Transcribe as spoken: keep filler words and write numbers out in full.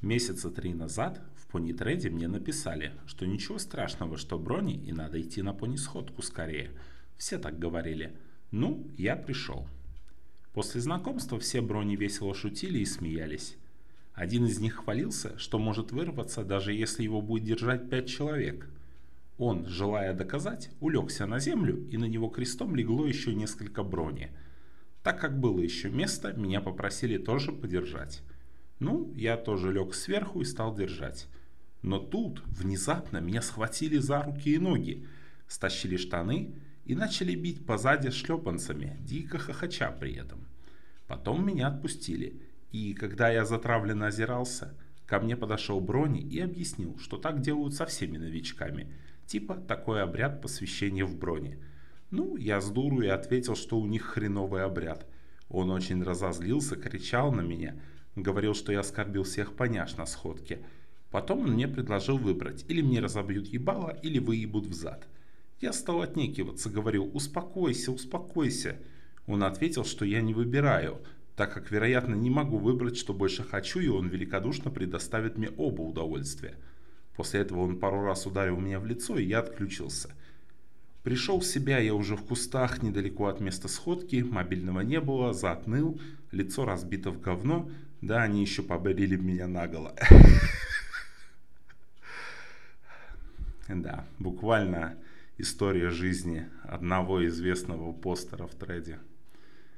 Месяца три назад в пони-треде мне написали, что ничего страшного, что брони и надо идти на пони-сходку скорее. Все так говорили. Ну, я пришел. После знакомства все брони весело шутили и смеялись. Один из них хвалился, что может вырваться, даже если его будет держать пять человек. Он, желая доказать, улегся на землю, и на него крестом легло еще несколько брони. Так как было еще место, меня попросили тоже подержать. Ну, я тоже лег сверху и стал держать. Но тут внезапно меня схватили за руки и ноги, стащили штаны и начали бить позади шлепанцами, дико хохоча при этом. Потом меня отпустили, и когда я затравленно озирался, ко мне подошел Брони и объяснил, что так делают со всеми новичками, типа такой обряд посвящения в брони. Ну, я с дуру и ответил, что у них хреновый обряд. Он очень разозлился, кричал на меня, говорил, что я оскорбил всех поняш на сходке. Потом он мне предложил выбрать, или мне разобьют ебало, или выебут взад. Я стал отнекиваться, говорил: успокойся, успокойся. Он ответил, что я не выбираю, так как, вероятно, не могу выбрать, что больше хочу, и он великодушно предоставит мне оба удовольствия. После этого он пару раз ударил меня в лицо, и я отключился. Пришел в себя я уже в кустах, недалеко от места сходки, мобильного не было, зад ныл, лицо разбито в говно, да, они еще побрили меня наголо. Да, буквально история жизни одного известного постера в треде.